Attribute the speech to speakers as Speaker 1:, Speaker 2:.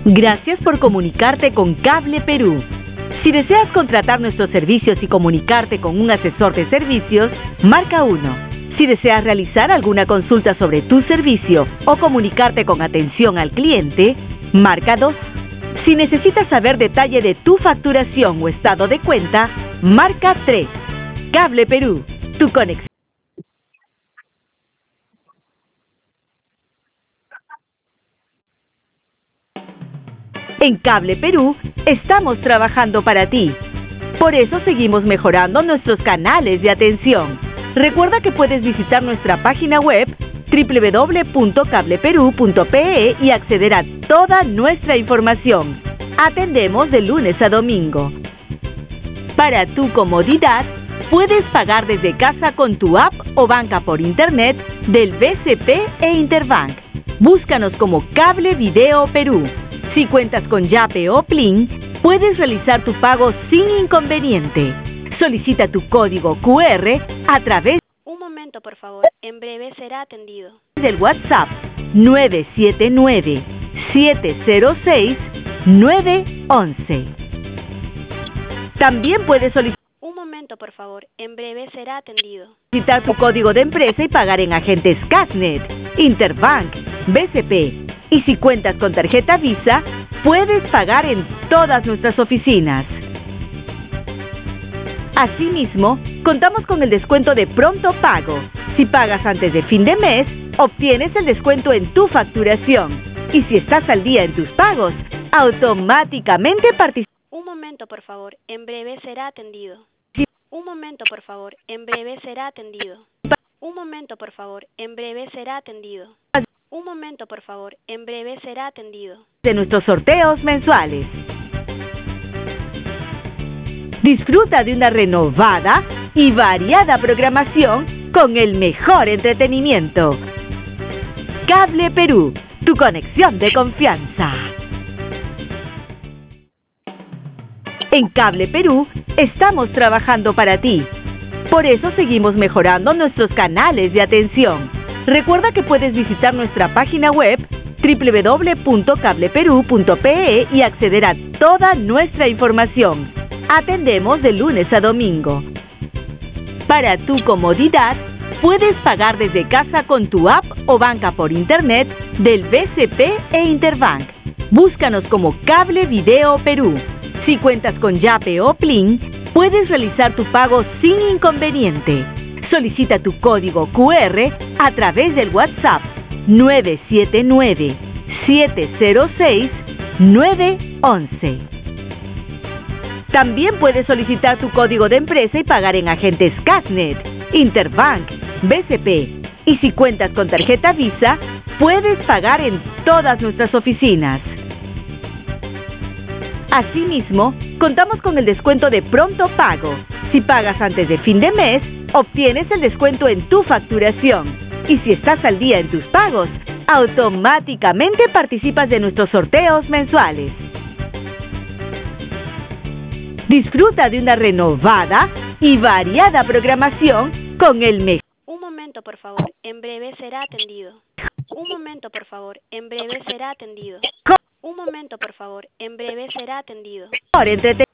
Speaker 1: Gracias por comunicarte con Cable Perú. Si deseas contratar nuestros servicios y comunicarte con un asesor de servicios, marca 1. Si deseas realizar alguna consulta sobre tu servicio o comunicarte con atención al cliente, marca 2. Si necesitas saber detalle de tu facturación o estado de cuenta, marca 3. Cable Perú, tu conexión. En Cable Perú, estamos trabajando para ti. Por eso seguimos mejorando nuestros canales de atención. Recuerda que puedes visitar nuestra página web www.cableperu.pe y acceder a toda nuestra información. Atendemos de lunes a domingo. Para tu comodidad, puedes pagar desde casa con tu app o banca por internet del BCP e Interbank. Búscanos como Cable Video Perú. Si cuentas con Yape o Plin, puedes realizar tu pago sin inconveniente. Solicita tu código QR a través
Speaker 2: Un momento, por favor. En breve será atendido.
Speaker 1: del WhatsApp 979-706-911. También puedes solicitar
Speaker 2: Un momento, por favor. En breve será atendido.
Speaker 1: tu código de empresa y pagar en agentes Casnet, Interbank, BCP. Y si cuentas con tarjeta Visa, puedes pagar en todas nuestras oficinas. Asimismo, contamos con el descuento de pronto pago. Si pagas antes de fin de mes, obtienes el descuento en tu facturación. Y si estás al día en tus pagos, automáticamente participas.
Speaker 2: Un momento, por favor. En breve será atendido. Un momento, por favor. En breve será atendido. Un momento, por favor. En breve será atendido. Un momento, por favor. En breve será atendido.
Speaker 1: De nuestros sorteos mensuales. Disfruta de una renovada y variada programación con el mejor entretenimiento. Cable Perú, tu conexión de confianza. En Cable Perú, estamos trabajando para ti. Por eso seguimos mejorando nuestros canales de atención. Recuerda que puedes visitar nuestra página web www.cableperu.pe y acceder a toda nuestra información. Atendemos de lunes a domingo. Para tu comodidad, puedes pagar desde casa con tu app o banca por internet del BCP e Interbank. Búscanos como Cable Video Perú. Si cuentas con Yape o Plin, puedes realizar tu pago sin inconveniente. Solicita tu código QR a través del WhatsApp 979-706-911. También puedes solicitar tu código de empresa y pagar en agentes Casnet, Interbank, BCP. Y si cuentas con tarjeta Visa, puedes pagar en todas nuestras oficinas. Asimismo, contamos con el descuento de pronto pago. Si pagas antes de fin de mes, obtienes el descuento en tu facturación. Y si estás al día en tus pagos, automáticamente participas de nuestros sorteos mensuales. Disfruta de una renovada y variada programación con el mejor.
Speaker 2: Un momento, por favor. En breve será atendido. Un momento, por favor. En breve será atendido. Un momento, por favor. En breve será atendido.
Speaker 1: Entretenimiento.